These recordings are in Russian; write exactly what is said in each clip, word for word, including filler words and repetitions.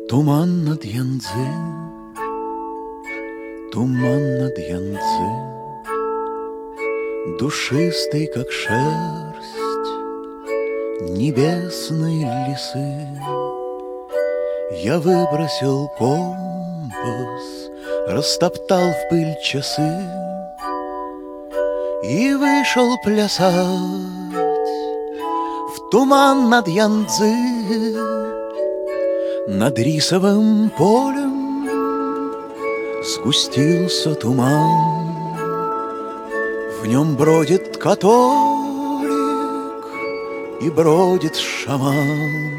Туман над Янцзы, туман над Янцзы, душистый, как шерсть небесной лисы. Я выбросил компас, растоптал в пыль часы и вышел плясать в туман над Янцзы. Над рисовым полем сгустился туман, в нем бродит католик и бродит шаман.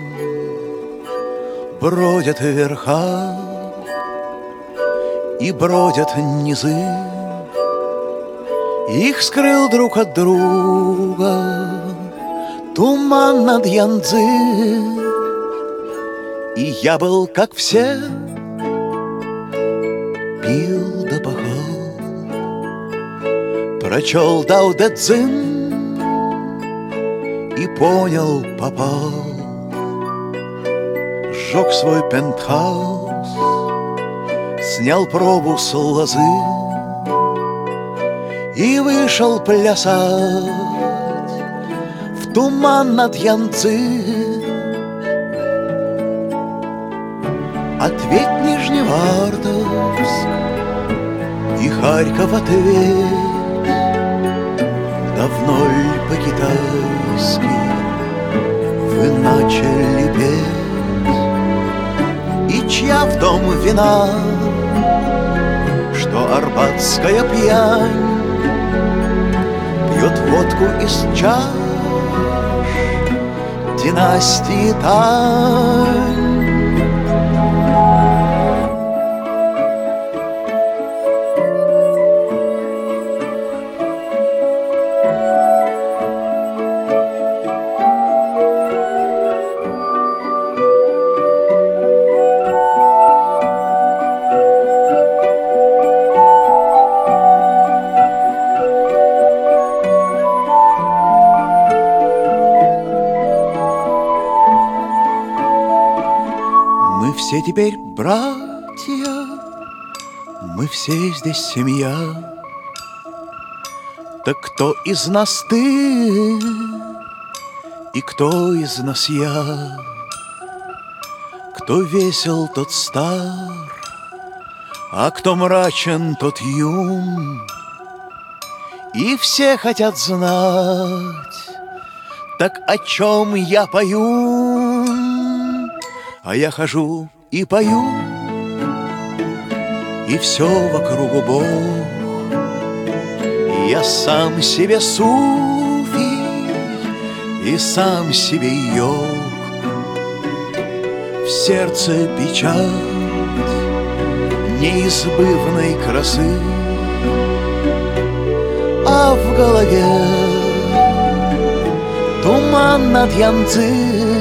Бродят верха и бродят низы, их скрыл друг от друга туман над Янцзы. И я был, как все, пил да пахал, прочел Дао Дэ Цзин и понял, попал. Сжег свой пентхаус, снял пробу с лозы и вышел плясать в туман над Янцзы. Ответь, Нижневартовск, и Харьков ответь, давно ли по-китайски вы начали петь? И чья в том вина, что арбатская пьянь пьет водку из чаш династии Тань? Мы все теперь братья, мы все здесь семья. Так кто из нас ты и кто из нас я? Кто весел, тот стар, а кто мрачен, тот юн. И все хотят знать, так о чем я пою? А я хожу и пою, и все вокруг Бог. Я сам себе суфий и сам себе йог. В сердце печать неизбывной красы, а в голове туман над Янцзы.